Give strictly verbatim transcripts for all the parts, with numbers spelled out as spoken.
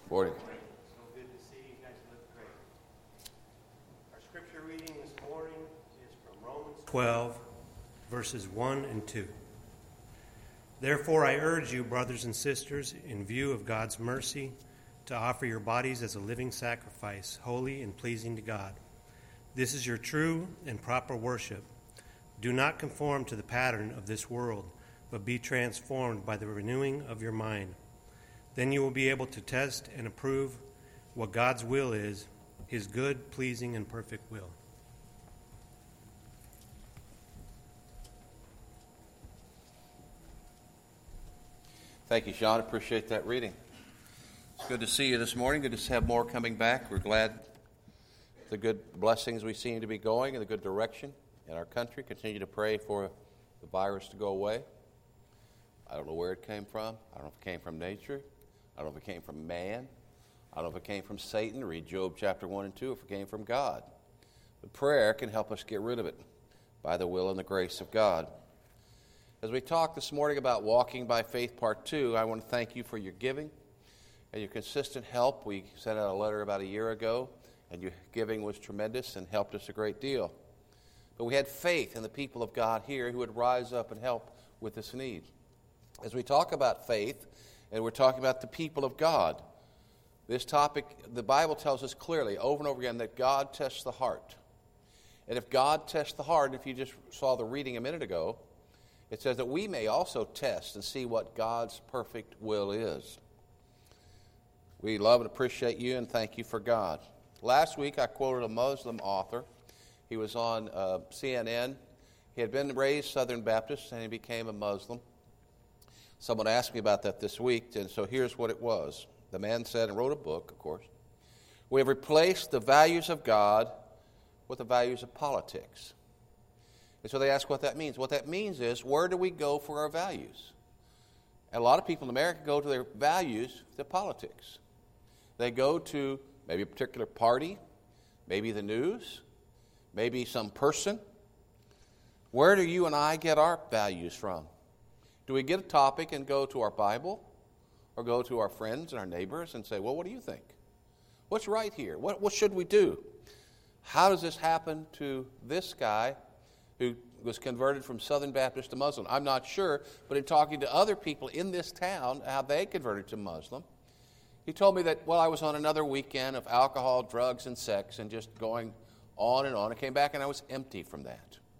Morning. So good to see you guys look great. Our scripture reading this morning is from Romans twelve, verses one and two. Therefore I urge you, brothers and sisters, in view of God's mercy, to offer your bodies as a living sacrifice, holy and pleasing to God. This is your true and proper worship. Do not conform to the pattern of this world, but be transformed by the renewing of your mind. Then you will be able to test and approve what God's will is, his good, pleasing, and perfect will. Thank you, Sean. Appreciate that reading. It's good to see you this morning. Good to have more coming back. We're glad the good blessings we seem to be going in the good direction in our country. Continue to pray for the virus to go away. I don't know where it came from. I don't know if it came from nature. I don't know if it came from man. I don't know if it came from Satan. Read Job chapter one and two if it came from God. But prayer can help us get rid of it by the will and the grace of God. As we talk this morning about Walking by Faith Part two, I want to thank you for your giving and your consistent help. We sent out a letter about a year ago, and your giving was tremendous and helped us a great deal. But we had faith in the people of God here who would rise up and help with this need. As we talk about faith, and we're talking about the people of God, this topic, the Bible tells us clearly over and over again that God tests the heart. And if God tests the heart, if you just saw the reading a minute ago, it says that we may also test and see what God's perfect will is. We love and appreciate you and thank you for God. Last week I quoted a Muslim author. He was on uh, C N N. He had been raised Southern Baptist and he became a Muslim. Someone asked me about that this week, and so here's what it was. The man said, and wrote a book, of course, we have replaced the values of God with the values of politics. And so they ask what that means. What that means is, where do we go for our values? And a lot of people in America go to their values to politics. They go to maybe a particular party, maybe the news, maybe some person. Where do you and I get our values from? Do we get a topic and go to our Bible or go to our friends and our neighbors and say, well, what do you think? What's right here? What, what should we do? How does this happen to this guy who was converted from Southern Baptist to Muslim? I'm not sure, but in talking to other people in this town, how they converted to Muslim, he told me that, well, I was on another weekend of alcohol, drugs, and sex and just going on and on. I came back and I was empty from that.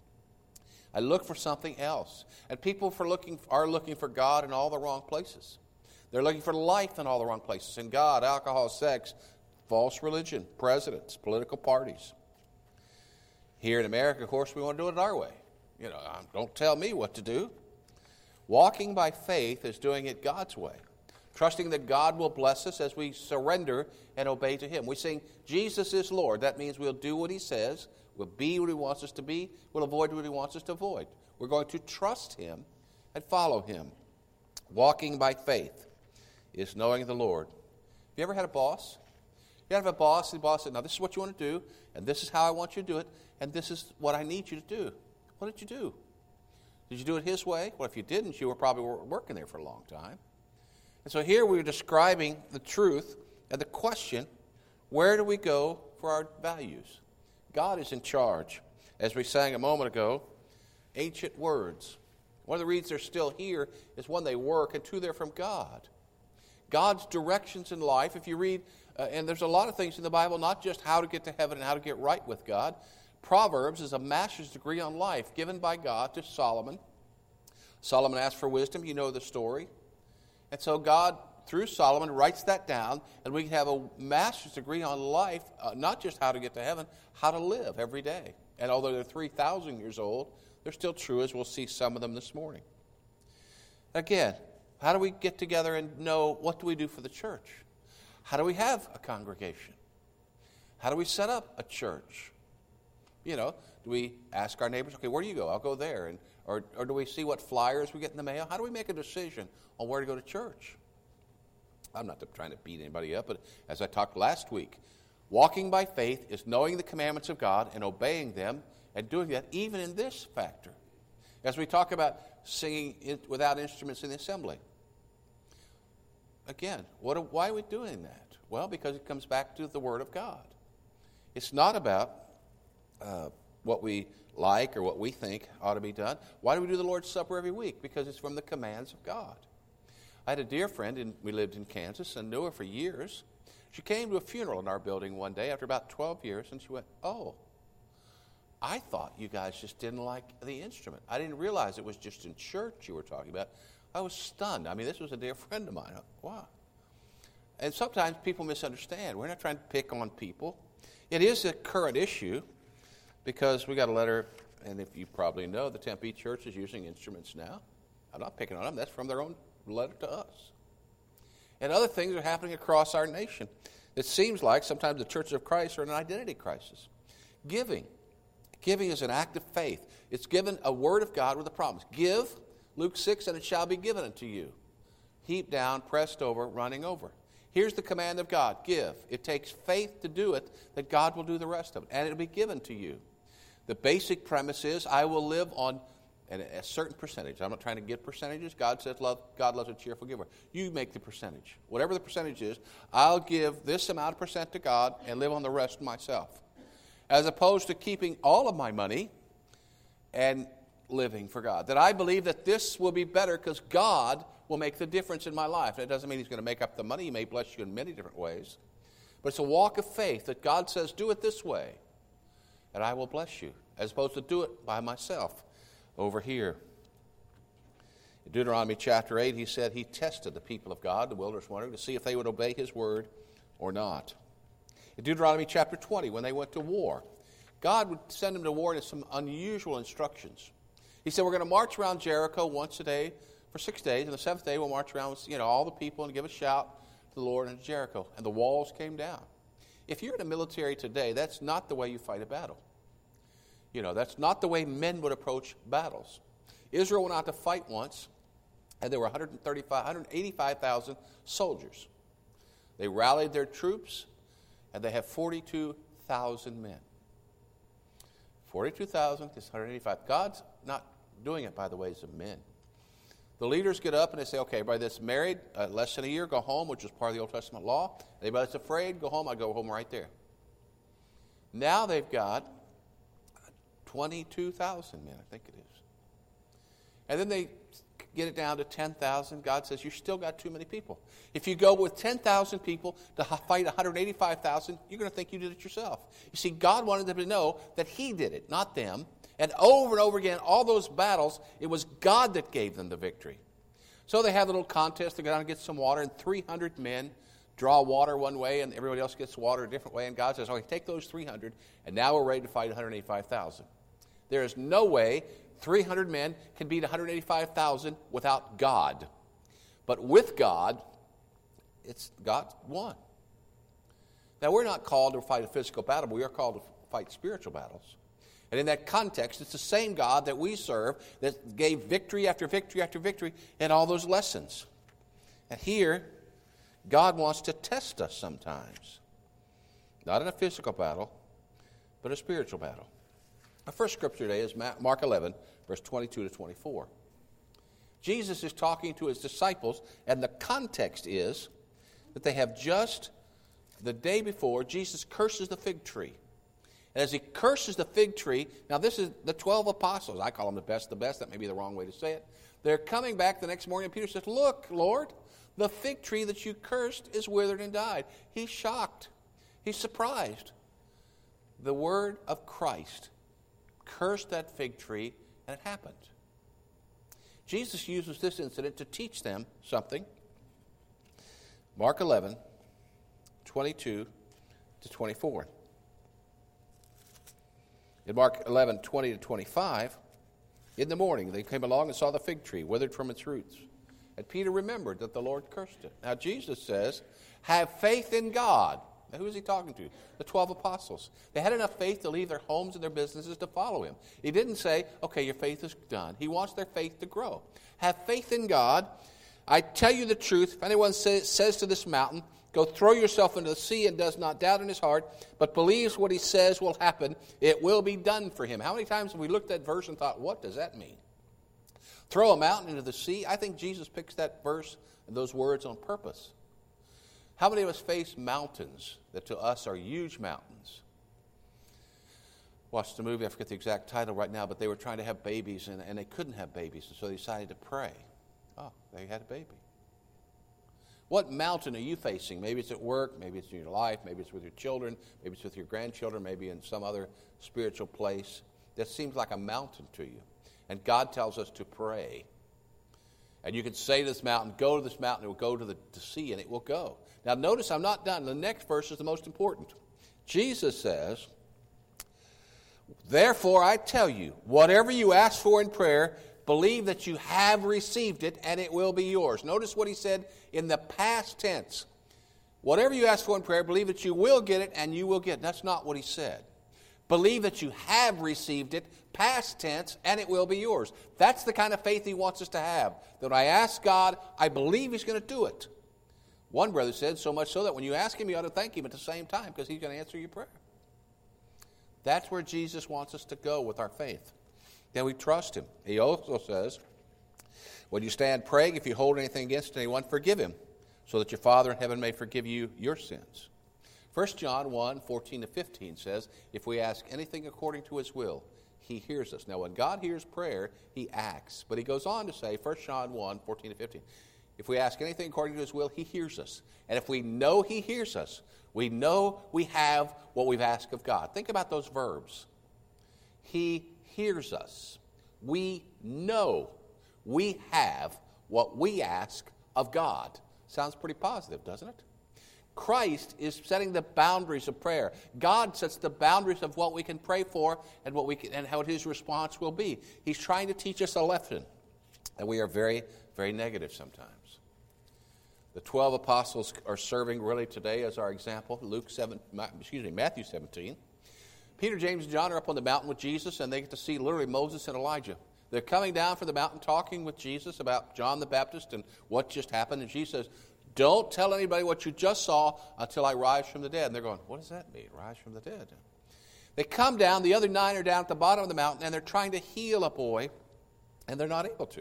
I looked for something else. And people for looking, are looking for God in all the wrong places. They're looking for life in all the wrong places. In God, alcohol, sex, false religion, presidents, political parties. Here in America, of course, we want to do it our way. You know, don't tell me what to do. Walking by faith is doing it God's way. Trusting that God will bless us as we surrender and obey to Him. We sing, Jesus is Lord. That means we'll do what He says. We'll be what He wants us to be. We'll avoid what He wants us to avoid. We're going to trust Him and follow Him. Walking by faith is knowing the Lord. Have you ever had a boss? You have a boss, and the boss said, now this is what you want to do, and this is how I want you to do it, and this is what I need you to do. What did you do? Did you do it His way? Well, if you didn't, you were probably working there for a long time. And so here we're describing the truth and the question, where do we go for our values? God is in charge. As we sang a moment ago, ancient words. One of the reasons they're still here is one, they work, and two, they're from God. God's directions in life, if you read, uh, and there's a lot of things in the Bible, not just how to get to heaven and how to get right with God. Proverbs is a master's degree on life given by God to Solomon. Solomon asked for wisdom. You know the story. And so God, through Solomon, writes that down, and we can have a master's degree on life, uh, not just how to get to heaven, how to live every day. And although they're three thousand years old, they're still true, as we'll see some of them this morning. Again, how do we get together and know what do we do for the church? How do we have a congregation? How do we set up a church? You know, do we ask our neighbors, okay, where do you go? I'll go there. And or, or do we see what flyers we get in the mail? How do we make a decision on where to go to church? I'm not trying to beat anybody up, but as I talked last week, walking by faith is knowing the commandments of God and obeying them and doing that even in this factor. As we talk about singing without instruments in the assembly. again, what, why are we doing that? Well, because it comes back to the Word of God. It's not about uh, what we like or what we think ought to be done. Why do we do the Lord's Supper every week? Because it's from the commands of God. I had a dear friend, and we lived in Kansas and knew her for years. She came to a funeral in our building one day after about twelve years, and she went, oh, I thought you guys just didn't like the instrument. I didn't realize it was just in church you were talking about. I was stunned. I mean, this was a dear friend of mine. Wow. And sometimes people misunderstand. We're not trying to pick on people. It is a current issue because we got a letter, and if you probably know, the Tempe Church is using instruments now. I'm not picking on them. That's from their own letter to us. And other things are happening across our nation. It seems like sometimes the Church of Christ are in an identity crisis. Giving. Giving is an act of faith. It's given a word of God with a promise. Give, Luke six, and it shall be given unto you. Heaped down, pressed over, running over. Here's the command of God. Give. It takes faith to do it, that God will do the rest of it. And it will be given to you. The basic premise is, I will live on a certain percentage. I'm not trying to get percentages. God says love, God loves a cheerful giver. You make the percentage. Whatever the percentage is, I'll give this amount of percent to God and live on the rest myself. As opposed to keeping all of my money and living for God. That I believe that this will be better because God will make the difference in my life. That doesn't mean He's going to make up the money. He may bless you in many different ways. But it's a walk of faith that God says, do it this way, and I will bless you. As opposed to do it by myself over here. In Deuteronomy chapter eight, He said He tested the people of God, the wilderness wandering, to see if they would obey His word or not. In Deuteronomy chapter twenty, when they went to war, God would send them to war in some unusual instructions. He said, we're going to march around Jericho once a day for six days, and the seventh day we'll march around with, you know, all the people and give a shout to the Lord and Jericho. And the walls came down. If you're in the military today, that's not the way you fight a battle. You know, that's not the way men would approach battles. Israel went out to fight once, and there were one hundred thirty-five, one hundred eighty-five thousand soldiers. They rallied their troops, and they have forty-two thousand men. forty-two thousand is one hundred eighty-five. God's not doing it by the ways of men. The leaders get up and they say, okay, everybody that's married, uh, less than a year, go home, which is part of the Old Testament law. Anybody that's afraid, go home. I go home right there. Now they've got twenty-two thousand men, I think it is. And then they get it down to ten thousand. God says, you still got too many people. If you go with ten thousand people to fight one hundred eighty-five thousand, you're going to think you did it yourself. You see, God wanted them to know that He did it, not them. And over and over again, all those battles, it was God that gave them the victory. So they have a little contest. They go down and get some water, and three hundred men draw water one way, and everybody else gets water a different way. And God says, okay, take those three hundred, and now we're ready to fight one hundred eighty-five thousand. There is no way three hundred men can beat one hundred eighty-five thousand without God. But with God, it's God won. Now, we're not called to fight a physical battle, but we are called to fight spiritual battles. And in that context, it's the same God that we serve that gave victory after victory after victory in all those lessons. And here, God wants to test us sometimes. Not in a physical battle, but a spiritual battle. Our first scripture today is Mark eleven, verse twenty-two to twenty-four. Jesus is talking to His disciples, and the context is that they have just the day before, Jesus curses the fig tree. And as He curses the fig tree, now this is the twelve apostles. I call them the best the best. That may be the wrong way to say it. They're coming back the next morning, and Peter says, look, Lord, the fig tree that you cursed is withered and died. He's shocked. He's surprised. The word of Christ cursed that fig tree, and it happened. Jesus uses this incident to teach them something. Mark eleven, twenty-two to twenty-four. In Mark eleven, twenty to twenty-five, in the morning they came along and saw the fig tree withered from its roots. And Peter remembered that the Lord cursed it. Now Jesus says, have faith in God. Now, who is He talking to? The twelve apostles. They had enough faith to leave their homes and their businesses to follow Him. He didn't say, okay, your faith is done. He wants their faith to grow. Have faith in God. I tell you the truth, if anyone say, says to this mountain, go throw yourself into the sea, and does not doubt in his heart, but believes what he says will happen, it will be done for him. How many times have we looked at that verse and thought, what does that mean? Throw a mountain into the sea? I think Jesus picks that verse and those words on purpose. How many of us face mountains that to us are huge mountains? Watched the movie, I forget the exact title right now, but they were trying to have babies, and, and they couldn't have babies, and so they decided to pray. Oh, they had a baby. What mountain are you facing? Maybe it's at work, maybe it's in your life, maybe it's with your children, maybe it's with your grandchildren, maybe in some other spiritual place that seems like a mountain to you. And God tells us to pray. And you can say to this mountain, go to this mountain, it will go to the to sea, and it will go. Now notice I'm not done. The next verse is the most important. Jesus says, therefore I tell you, whatever you ask for in prayer, believe that you have received it, and it will be yours. Notice what he said in the past tense. Whatever you ask for in prayer, believe that you will get it, and you will get it. That's not what he said. Believe that you have received it, past tense, and it will be yours. That's the kind of faith he wants us to have. That I ask God, I believe he's going to do it. One brother said, so much so that when you ask him, you ought to thank him at the same time, because he's going to answer your prayer. That's where Jesus wants us to go with our faith. Then we trust him. He also says, when you stand praying, if you hold anything against anyone, forgive him, so that your Father in heaven may forgive you your sins. First John one, fourteen to fifteen says, if we ask anything according to his will, he hears us. Now, when God hears prayer, he acts. But he goes on to say, First John one, fourteen to fifteen, if we ask anything according to his will, he hears us. And if we know he hears us, we know we have what we've asked of God. Think about those verbs. He hears us. We know we have what we ask of God. Sounds pretty positive, doesn't it? Christ is setting the boundaries of prayer. God sets the boundaries of what we can pray for and what we can, and how his response will be. He's trying to teach us a lesson, and we are very, very negative sometimes. The twelve apostles are serving really today as our example. Luke seven, excuse me, Matthew seventeen. Peter, James, and John are up on the mountain with Jesus, and they get to see literally Moses and Elijah. They're coming down from the mountain talking with Jesus about John the Baptist and what just happened. And Jesus says, don't tell anybody what you just saw until I rise from the dead. And they're going, what does that mean, rise from the dead? They come down, the other nine are down at the bottom of the mountain, and they're trying to heal a boy, and they're not able to.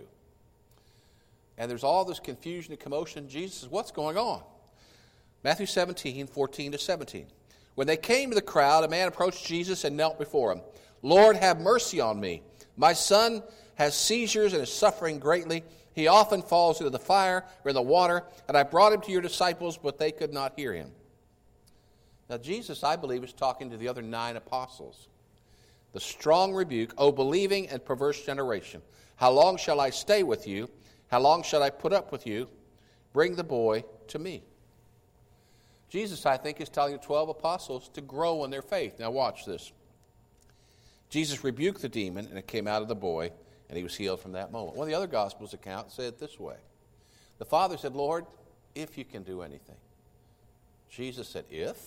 And there's all this confusion and commotion. Jesus says, what's going on? Matthew seventeen, fourteen to seventeen. When they came to the crowd, a man approached Jesus and knelt before him. Lord, have mercy on me. My son has seizures and is suffering greatly. He often falls into the fire or in the water, and I brought him to your disciples, but they could not hear him. Now, Jesus, I believe, is talking to the other nine apostles. The strong rebuke, O believing and perverse generation, how long shall I stay with you? How long shall I put up with you? Bring the boy to me. Jesus, I think, is telling the twelve apostles to grow in their faith. Now watch this. Jesus rebuked the demon, and it came out of the boy, and he was healed from that moment. One of the other Gospels account said it this way. The father said, Lord, if you can do anything. Jesus said, if?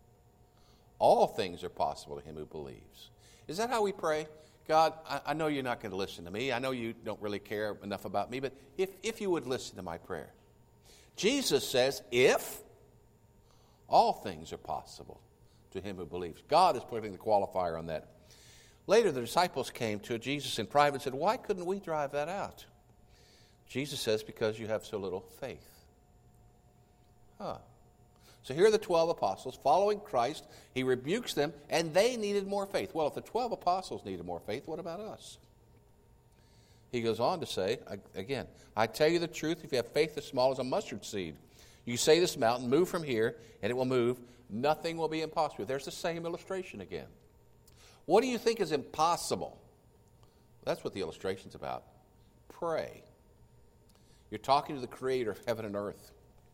All things are possible to him who believes. Is that how we pray? God, I, I know you're not going to listen to me. I know you don't really care enough about me, but if, if you would listen to my prayer. Jesus says, if? All things are possible to him who believes. God is putting the qualifier on that. Later, the disciples came to Jesus in private and said, why couldn't we drive that out? Jesus says, because you have so little faith. Huh. So here are the twelve apostles following Christ. He rebukes them, and they needed more faith. Well, if the twelve apostles needed more faith, what about us? He goes on to say, again, I tell you the truth, if you have faith as small as a mustard seed, you say to this mountain, move from here, and it will move. Nothing will be impossible. There's the same illustration again. What do you think is impossible? That's what the illustration's about. Pray. You're talking to the creator of heaven and earth.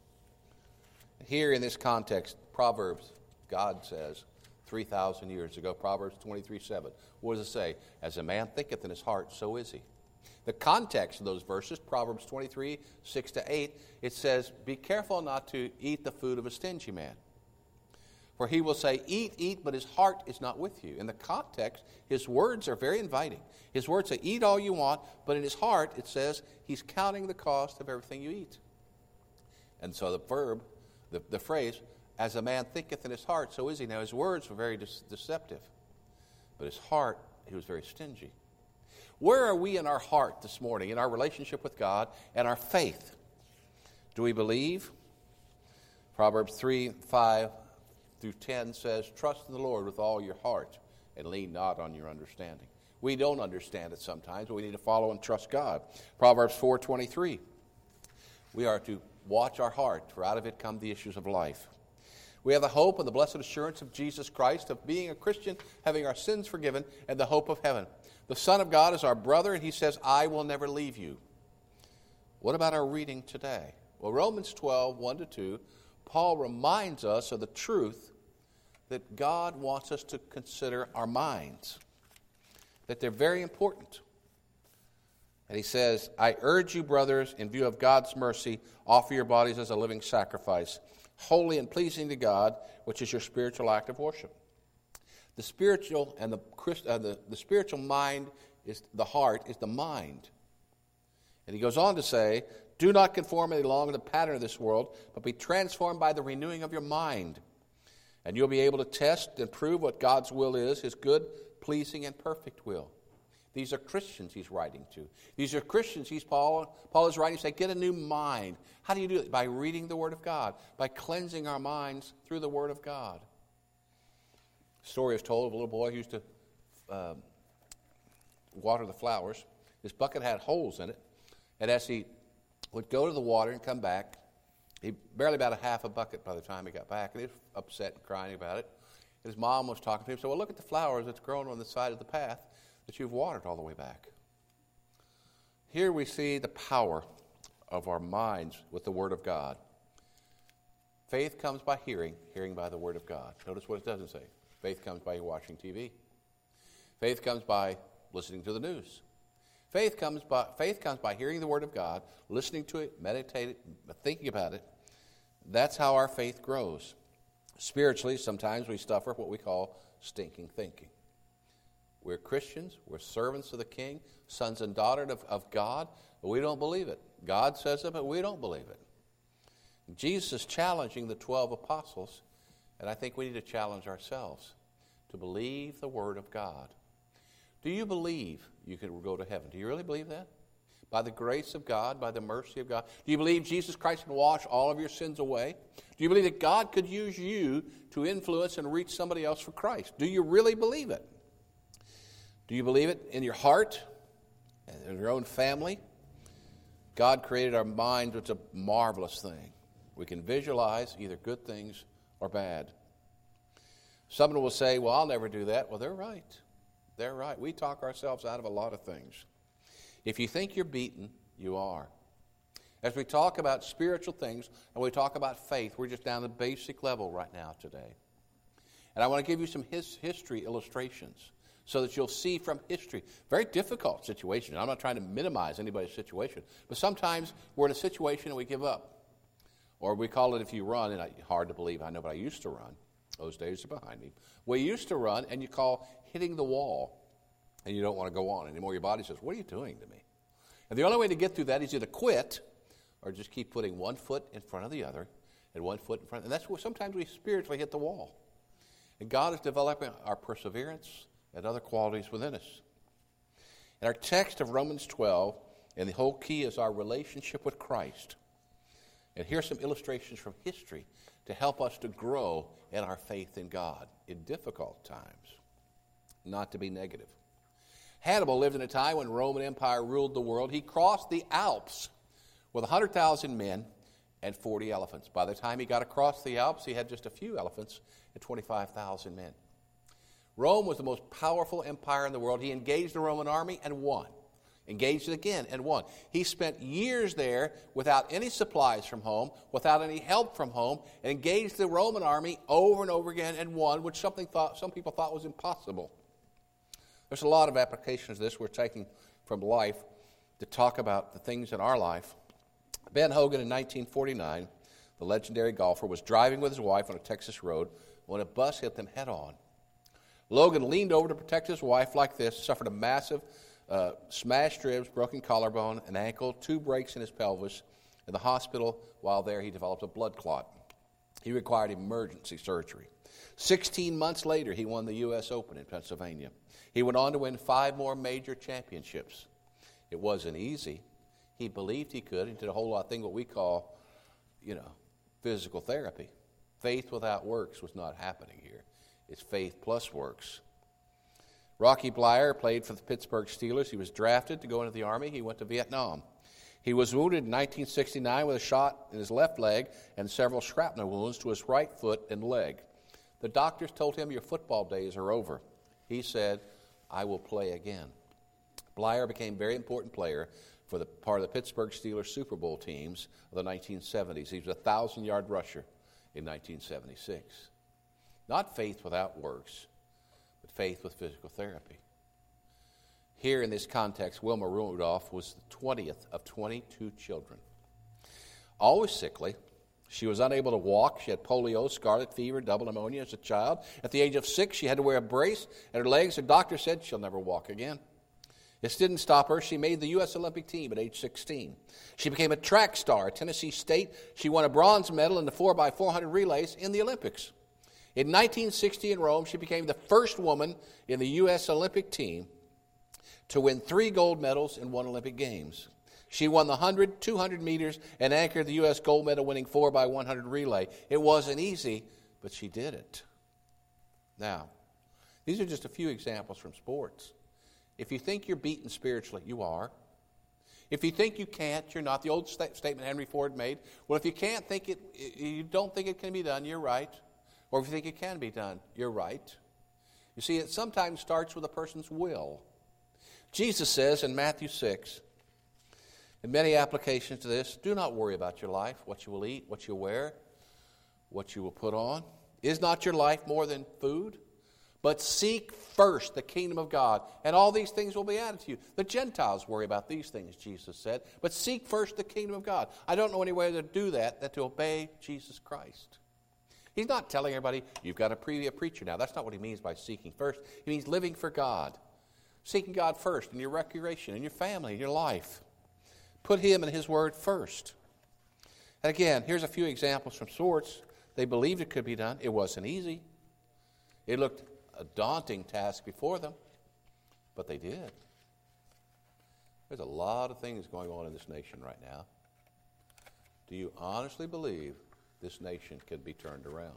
Here in this context, Proverbs, God says, three thousand years ago, Proverbs twenty-three seven. What does it say? As a man thinketh in his heart, so is he. The context of those verses, Proverbs twenty-three, six to eight, it says, be careful not to eat the food of a stingy man. For he will say, eat, eat, but his heart is not with you. In the context, his words are very inviting. His words say, eat all you want, but in his heart, it says, he's counting the cost of everything you eat. And so the verb, the, the phrase, as a man thinketh in his heart, so is he. Now, his words were very de- deceptive, but his heart, he was very stingy. Where are we in our heart this morning, in our relationship with God and our faith? Do we believe? Proverbs three, five through ten says, trust in the Lord with all your heart and lean not on your understanding. We don't understand it sometimes, but we need to follow and trust God. Proverbs four twenty-three, we are to watch our heart, for out of it come the issues of life. We have the hope and the blessed assurance of Jesus Christ, of being a Christian, having our sins forgiven, and the hope of heaven. The Son of God is our brother, and he says, I will never leave you. What about our reading today? Well, Romans twelve, one to two, Paul reminds us of the truth that God wants us to consider our minds, that they're very important. And he says, I urge you, brothers, in view of God's mercy, offer your bodies as a living sacrifice, holy and pleasing to God, which is your spiritual act of worship. The spiritual and the, uh, the, the spiritual mind is the heart, is the mind. And he goes on to say, do not conform any longer to the pattern of this world, but be transformed by the renewing of your mind. And you'll be able to test and prove what God's will is, his good, pleasing, and perfect will. These are Christians he's writing to. These are Christians he's Paul, Paul is writing to say, get a new mind. How do you do it? By reading the Word of God, by cleansing our minds through the Word of God. A story is told of a little boy who used to um, water the flowers. His bucket had holes in it, and as he would go to the water and come back, he barely about a half a bucket by the time he got back, and he was upset and crying about it. And his mom was talking to him, said, well, look at the flowers that's growing on the side of the path that you've watered all the way back. Here we see the power of our minds with the Word of God. Faith comes by hearing, hearing by the Word of God. Notice what it doesn't say. Faith comes by watching T V. Faith comes by listening to the news. Faith comes by, faith comes by hearing the Word of God, listening to it, meditating, thinking about it. That's how our faith grows. Spiritually, sometimes we suffer what we call stinking thinking. We're Christians, we're servants of the King, sons and daughters of, of God, but we don't believe it. God says it, but we don't believe it. Jesus is challenging the twelve apostles, and I think we need to challenge ourselves to believe the Word of God. Do you believe you can go to heaven? Do you really believe that? By the grace of God, by the mercy of God? Do you believe Jesus Christ can wash all of your sins away? Do you believe that God could use you to influence and reach somebody else for Christ? Do you really believe it? Do you believe it in your heart and in your own family? God created our minds. It's a marvelous thing. We can visualize either good things or bad. Someone will say, well, I'll never do that. Well, they're right. They're right. We talk ourselves out of a lot of things. If you think you're beaten, you are. As we talk about spiritual things and we talk about faith, we're just down the basic level right now today. And I want to give you some his history illustrations so that you'll see from history. Very difficult situation. I'm not trying to minimize anybody's situation, but sometimes we're in a situation and we give up. Or we call it if you run, and I, hard to believe, I know, but I used to run. Those days are behind me. We used to run, and you call hitting the wall, and you don't want to go on anymore. Your body says, what are you doing to me? And the only way to get through that is either quit or just keep putting one foot in front of the other and one foot in front. And that's where sometimes we spiritually hit the wall. And God is developing our perseverance and other qualities within us. In our text of Romans twelve, and the whole key is our relationship with Christ. And here's some illustrations from history to help us to grow in our faith in God in difficult times, not to be negative. Hannibal lived in a time when Roman Empire ruled the world. He crossed the Alps with one hundred thousand men and forty elephants. By the time he got across the Alps, he had just a few elephants and twenty-five thousand men. Rome was the most powerful empire in the world. He engaged the Roman army and won. Engaged it again and won. He spent years there without any supplies from home, without any help from home, and engaged the Roman army over and over again and won, which something thought, some people thought was impossible. There's a lot of applications of this we're taking from life to talk about the things in our life. Ben Hogan in nineteen forty-nine, the legendary golfer, was driving with his wife on a Texas road when a bus hit them head on. Logan leaned over to protect his wife like this, suffered a massive uh, smashed ribs, broken collarbone, an ankle, two breaks in his pelvis. In the hospital, while there, he developed a blood clot. He required emergency surgery. Sixteen months later, he won the U S Open in Pennsylvania. He went on to win five more major championships. It wasn't easy. He believed he could. He did a whole lot of things what we call, you know, physical therapy. Faith without works was not happening here. It's faith plus works. Rocky Bleier played for the Pittsburgh Steelers. He was drafted to go into the Army. He went to Vietnam. He was wounded in nineteen sixty-nine with a shot in his left leg and several shrapnel wounds to his right foot and leg. The doctors told him, your football days are over. He said, I will play again. Bleier became a very important player for the part of the Pittsburgh Steelers Super Bowl teams of the nineteen seventies. He was a thousand-yard rusher in nineteen seventy-six. Not faith without works, but faith with physical therapy. Here in this context, Wilma Rudolph was the twentieth of twenty-two children. Always sickly. She was unable to walk. She had polio, scarlet fever, double pneumonia as a child. At the age of six, she had to wear a brace, and her legs, the doctor said, she'll never walk again. This didn't stop her. She made the U S Olympic team at age sixteen. She became a track star at Tennessee State. She won a bronze medal in the four by four hundred relays in the Olympics. In nineteen sixty in Rome, she became the first woman in the U S Olympic team to win three gold medals in one Olympic Games. She won the one hundred, two hundred meters and anchored the U S gold medal winning four by one hundred relay. It wasn't easy, but she did it. Now, these are just a few examples from sports. If you think you're beaten spiritually, you are. If you think you can't, you're not. The old st- statement Henry Ford made, well, if you can't think it, you don't think it can be done, you're right. Or if you think it can be done, you're right. You see, it sometimes starts with a person's will. Jesus says in Matthew six, in many applications to this, do not worry about your life, what you will eat, what you wear, what you will put on. Is not your life more than food? But seek first the kingdom of God, and all these things will be added to you. The Gentiles worry about these things, Jesus said, but seek first the kingdom of God. I don't know any way to do that than to obey Jesus Christ. He's not telling everybody, you've got to be a preacher now. That's not what he means by seeking first. He means living for God. Seeking God first in your recreation, in your family, in your life. Put him and his word first. And again, here's a few examples from sports. They believed it could be done. It wasn't easy. It looked a daunting task before them, but they did. There's a lot of things going on in this nation right now. Do you honestly believe this nation can be turned around?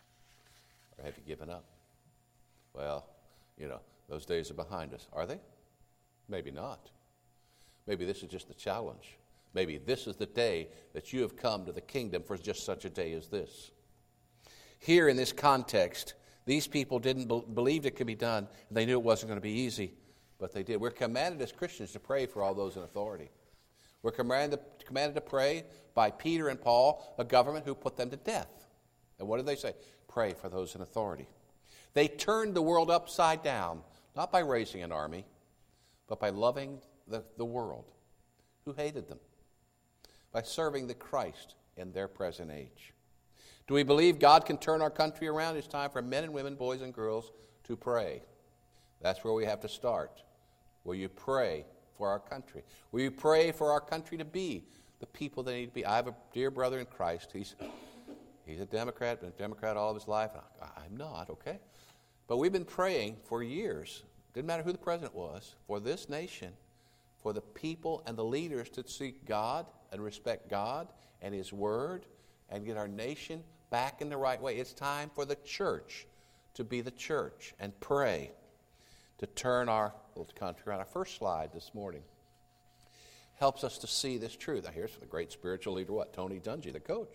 Or have you given up? Well, you know, those days are behind us. Are they? Maybe not. Maybe this is just the challenge. Maybe this is the day that you have come to the kingdom for just such a day as this. Here in this context, these people didn't be- believe it could be done, and they knew it wasn't going to be easy, but they did. We're commanded as Christians to pray for all those in authority. We're commanded, commanded to pray by Peter and Paul, a government who put them to death. And what did they say? Pray for those in authority. They turned the world upside down, not by raising an army, but by loving the, the world who hated them, by serving the Christ in their present age. Do we believe God can turn our country around? It's time for men and women, boys and girls, to pray. That's where we have to start. Will you pray for our country? Will you pray for our country to be the people they need to be? I have a dear brother in Christ. He's, he's a Democrat, been a Democrat all of his life. I'm not, okay? But we've been praying for years, didn't matter who the president was, for this nation, for the people and the leaders to seek God and respect God and his word and get our nation back in the right way. It's time for the church to be the church and pray to turn our little country around. Our first slide this morning helps us to see this truth. Now here's the great spiritual leader, what? Tony Dungy, the coach.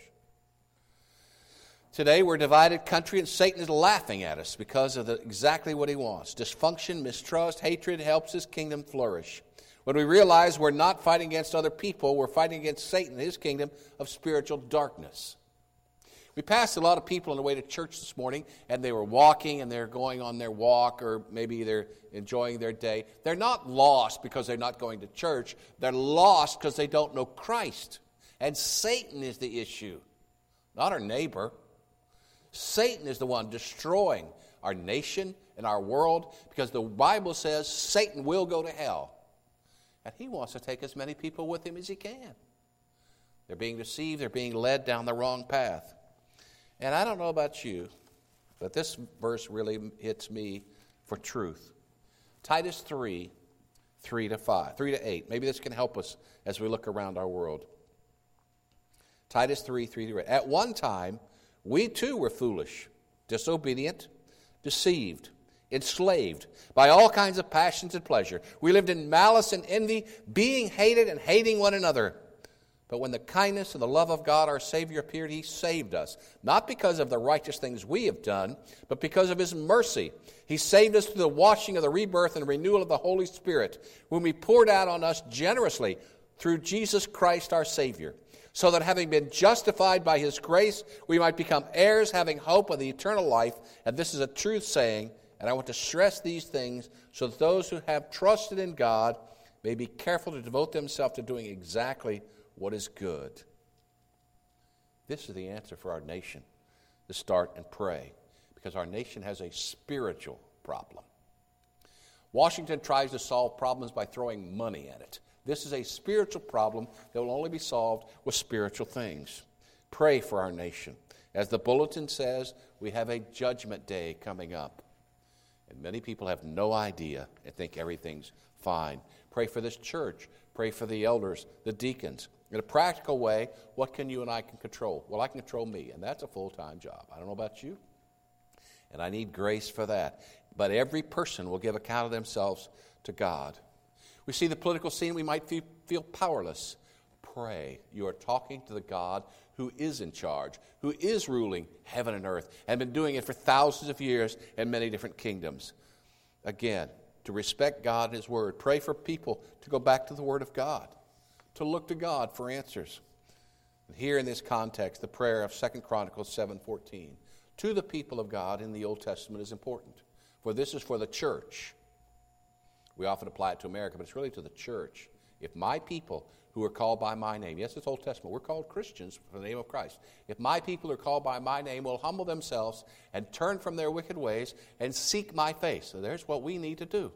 Today we're a divided country and Satan is laughing at us because of the, exactly what he wants. Dysfunction, mistrust, hatred helps his kingdom flourish. When we realize we're not fighting against other people, we're fighting against Satan and his kingdom of spiritual darkness. We passed a lot of people on the way to church this morning, and they were walking, and they're going on their walk, or maybe they're enjoying their day. They're not lost because they're not going to church. They're lost because they don't know Christ. And Satan is the issue, not our neighbor. Satan is the one destroying our nation and our world, because the Bible says Satan will go to hell. And he wants to take as many people with him as he can. They're being deceived. They're being led down the wrong path. And I don't know about you, but this verse really hits me for truth. Titus three, three to five, three to eight. Maybe this can help us as we look around our world. Titus three, three through eight. At one time, we too were foolish, disobedient, deceived, enslaved by all kinds of passions and pleasure. We lived in malice and envy, being hated and hating one another. But when the kindness and the love of God our Savior appeared, He saved us, not because of the righteous things we have done, but because of His mercy. He saved us through the washing of the rebirth and renewal of the Holy Spirit, whom He poured out on us generously through Jesus Christ our Savior, so that having been justified by His grace, we might become heirs, having hope of the eternal life. And this is a truth saying, and I want to stress these things so that those who have trusted in God may be careful to devote themselves to doing exactly what is good. This is the answer for our nation, to start and pray, because our nation has a spiritual problem. Washington tries to solve problems by throwing money at it. This is a spiritual problem that will only be solved with spiritual things. Pray for our nation. As the bulletin says, we have a judgment day coming up. And many people have no idea and think everything's fine. Pray for this church. Pray for the elders, the deacons. In a practical way, what can you and I can control? Well, I can control me, and that's a full-time job. I don't know about you, and I need grace for that. But every person will give account of themselves to God. We see the political scene, we might feel, feel powerless. Pray. You are talking to the God who is in charge, who is ruling heaven and earth, and been doing it for thousands of years in many different kingdoms. Again, to respect God and His Word. Pray for people to go back to the Word of God, to look to God for answers. And here in this context, the prayer of Second Chronicles seven fourteen to the people of God in the Old Testament is important. For this is for the church. We often apply it to America, but it's really to the church. If my people who are called by my name, yes, it's Old Testament, we're called Christians for the name of Christ. If my people who are called by my name will humble themselves and turn from their wicked ways and seek my face. So there's what we need to do.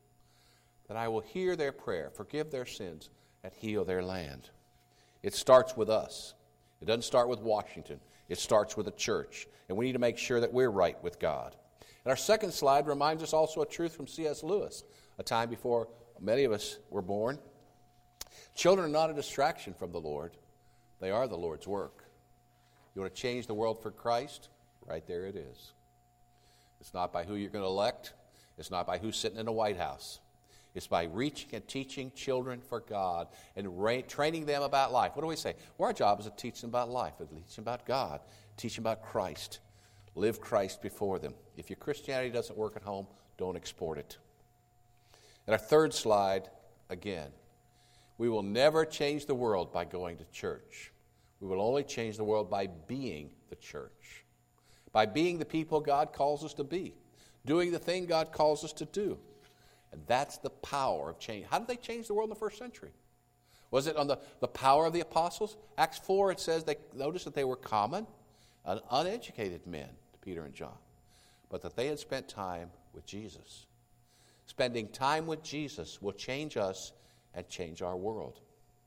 That I will hear their prayer, forgive their sins, and heal their land. It starts with us. It doesn't start with Washington. It starts with the church. And we need to make sure that we're right with God. And our second slide reminds us also a truth from C S Lewis, a time before many of us were born. Children are not a distraction from the Lord. They are the Lord's work. You want to change the world for Christ? Right there it is. It's not by who you're going to elect. It's not by who's sitting in the White House. It's by reaching and teaching children for God and ra- training them about life. What do we say? Well, our job is to teach them about life, to teach them about God, teach them about Christ. Live Christ before them. If your Christianity doesn't work at home, don't export it. And our third slide, again, we will never change the world by going to church. We will only change the world by being the church, by being the people God calls us to be, doing the thing God calls us to do. And that's the power of change. How did they change the world in the first century? Was it on the, the power of the apostles? Acts four, it says, they noticed that they were common and uneducated men, Peter and John, but that they had spent time with Jesus. Spending time with Jesus will change us and change our world.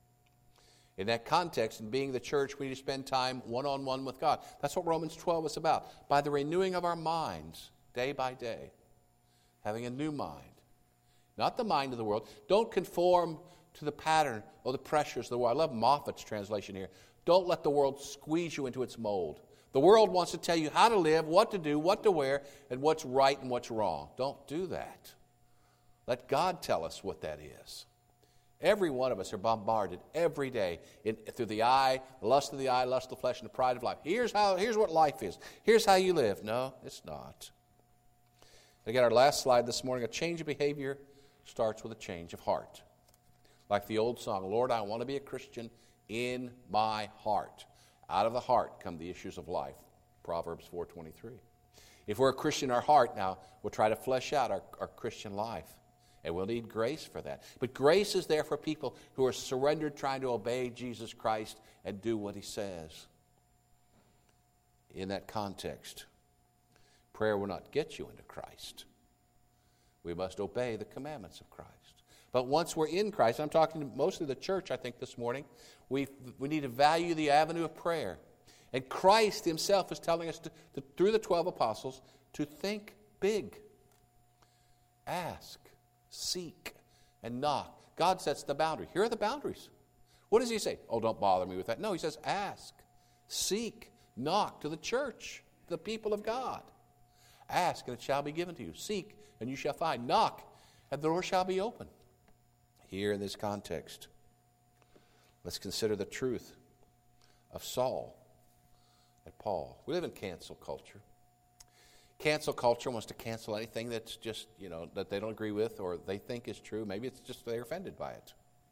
In that context, in being the church, we need to spend time one-on-one with God. That's what Romans twelve is about. By the renewing of our minds, day by day, having a new mind. Not the mind of the world. Don't conform to the pattern or the pressures of the world. I love Moffat's translation here. Don't let the world squeeze you into its mold. The world wants to tell you how to live, what to do, what to wear, and what's right and what's wrong. Don't do that. Let God tell us what that is. Every one of us are bombarded every day in, through the eye, the lust of the eye, lust of the flesh, and the pride of life. Here's how. Here's what life is. Here's how you live. No, it's not. Again, our last slide this morning, a change of behavior starts with a change of heart. Like the old song, Lord, I want to be a Christian in my heart. Out of the heart come the issues of life. Proverbs four twenty-three. If we're a Christian in our heart now, we'll try to flesh out our, our Christian life. And we'll need grace for that. But grace is there for people who are surrendered, trying to obey Jesus Christ and do what He says. In that context, prayer will not get you into Christ. We must obey the commandments of Christ. But once we're in Christ, I'm talking to mostly the church, I think, this morning, we we need to value the avenue of prayer. And Christ Himself is telling us, to, to, through the twelve apostles, to think big. Ask. Seek and knock. God sets the boundary. Here are the boundaries. What does he say? Oh, don't bother me with that. No, he says ask, seek, knock to the church, the people of God. Ask, and it shall be given to you. Seek, and you shall find. Knock, and the door shall be open. Here in this context, let's consider the truth of Saul and Paul. We live in cancel culture. Cancel culture wants to cancel anything that's just, you know, that they don't agree with or they think is true. Maybe it's just they're offended by it.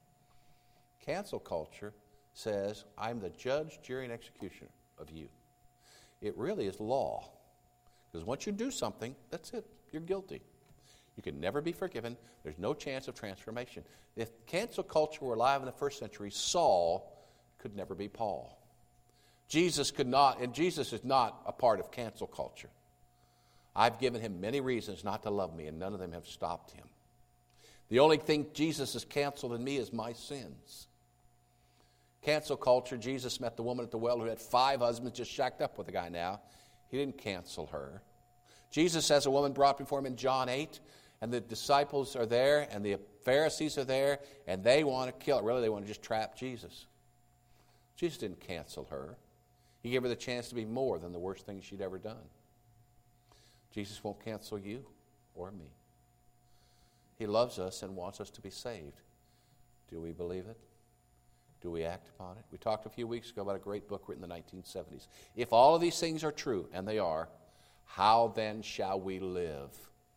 Cancel culture says, I'm the judge, jury, and executioner of you. It really is law. Because once you do something, that's it. You're guilty. You can never be forgiven. There's no chance of transformation. If cancel culture were alive in the first century, Saul could never be Paul. Jesus could not, and Jesus is not a part of cancel culture. I've given him many reasons not to love me, and none of them have stopped him. The only thing Jesus has canceled in me is my sins. Cancel culture, Jesus met the woman at the well who had five husbands, just shacked up with a guy now. He didn't cancel her. Jesus has a woman brought before him in John eight, and the disciples are there, and the Pharisees are there, and they want to kill her. Really, they want to just trap Jesus. Jesus didn't cancel her. He gave her the chance to be more than the worst thing she'd ever done. Jesus won't cancel you or me. He loves us and wants us to be saved. Do we believe it? Do we act upon it? We talked a few weeks ago about a great book written in the nineteen seventies. If all of these things are true, and they are, how then shall we live?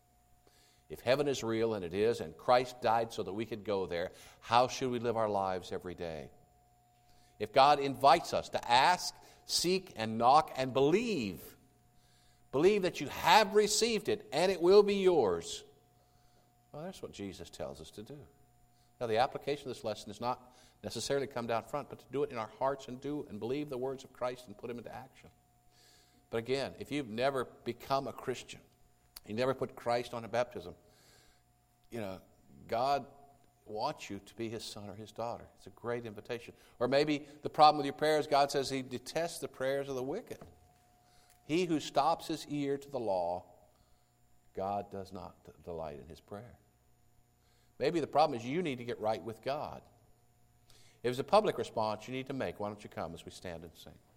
If heaven is real, and it is, and Christ died so that we could go there, how should we live our lives every day? If God invites us to ask, seek, and knock, and believe, believe that you have received it, and it will be yours, well, that's what Jesus tells us to do. Now, the application of this lesson is not necessarily come down front, but to do it in our hearts and do and believe the words of Christ and put them into action. But again, if you've never become a Christian, you never put Christ on a baptism, you know, God wants you to be his son or his daughter. It's a great invitation. Or maybe the problem with your prayers, God says he detests the prayers of the wicked. He who stops his ear to the law, God does not delight in his prayer. Maybe the problem is you need to get right with God. If it's a public response you need to make, why don't you come as we stand and sing?